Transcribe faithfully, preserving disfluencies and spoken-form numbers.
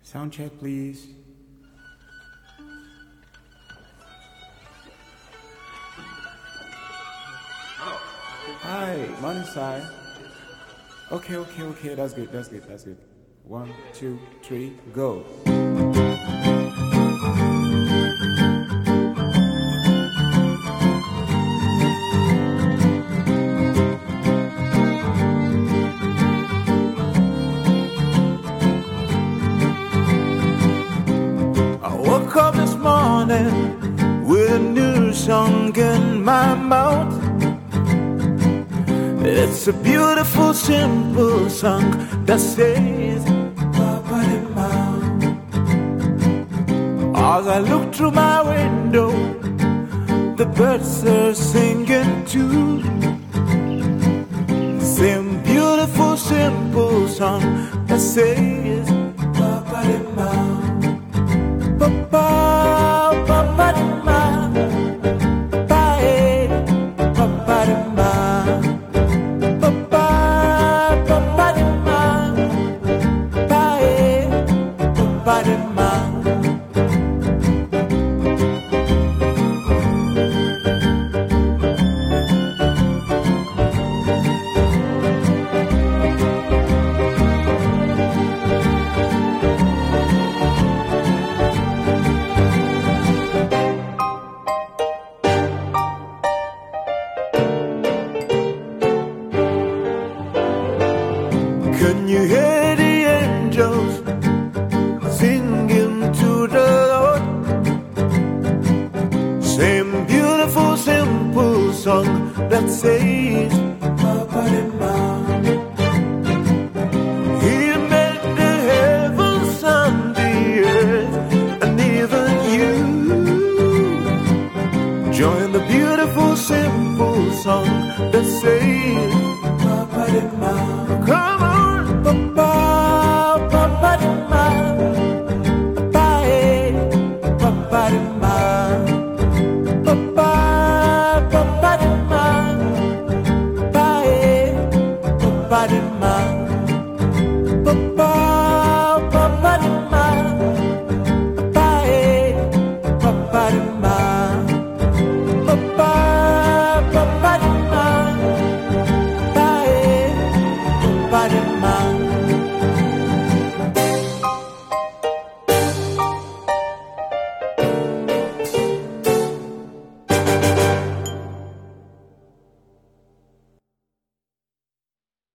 Sound check, please. Hi, morning, sir. Okay, okay, okay. That's good. That's good. That's good. One, two, three, go. I woke up this morning with a new song in my mouth. It's a beautiful, simple song that says, as I look through my window, the birds are singing too. Same beautiful, simple song that says, can you hear the angels singing to the Lord? Same beautiful, simple song that says, He made the heavens and the earth, and even you. Join the beautiful, simple song that says, come on. Bye.